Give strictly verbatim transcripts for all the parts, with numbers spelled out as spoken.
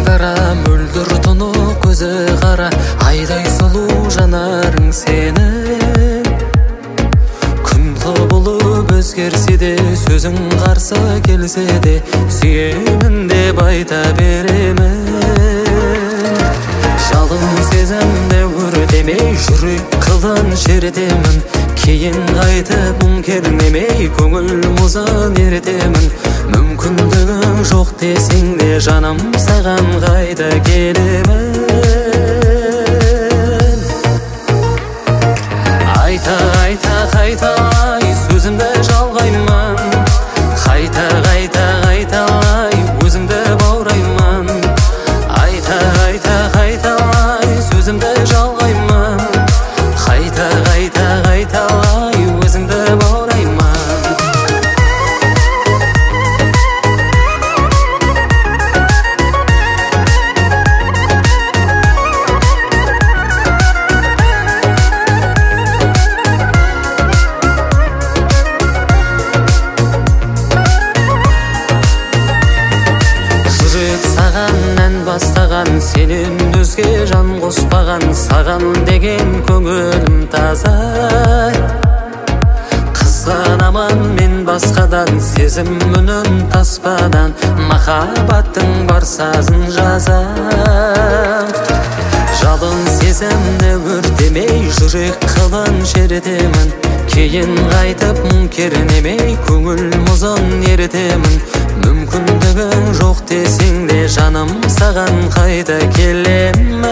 дара мөлдір тұнық көзі қара, айдай сұлу жанарың сенің. Күн құбылып өзгерсе де, сөзің қарсы келсе де, сүйемін деп айта беремін. Жалын сезімді өртемей, жүрек қылын шертемін. Кейін қайтып мұң кернемей, көңіл мұзын ертемін. Мүмкіндігің жоқ десең де, жаным саған қайта келемін. Айта айта қайталай сөзімді жалғайман, қайта қайта қайталай өзіңді баурайман. Айта айта қайталай сөзімді жалғайман, қайта қайта қайталай өзіңді баурайман. Саған ән бастаған, сенен өзге жан қоспаған, саған деген көңілім таза. Қызғанаман мен басқадан, сезім үнін таспадан, махаббаттың бар сазын жазам. Жалын сезімді өртемей, жүрек қылын шертемін. Кейін қайтып мұң кернемей, көңіл мұзын ертемін. Мүмкіндігің жоқ десең де, жаным саған қайта келемін.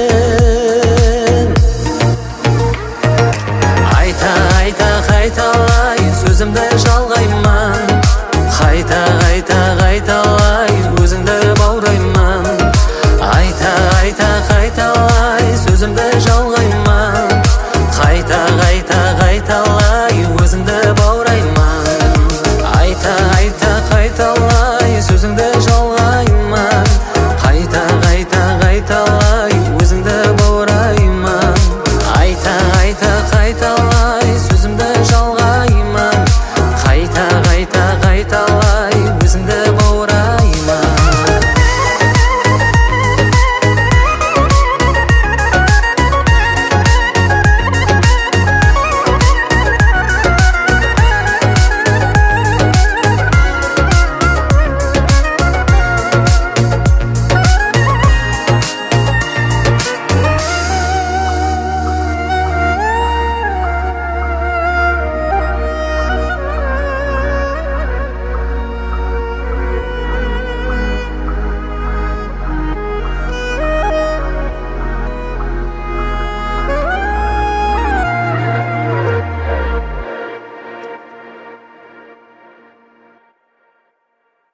Айта айта қайталай сөзімді жалғайман, қайта қайта қайталай өзіңді баурайман. Айта айта қайталай сөзімді жалғайман, қайта қайта қайталай өзіңді баурайман. Айта айта қайталай сөзіңді жалғайман, қайта қайта қайталай өзіңді баурайман. Айта айта қайталай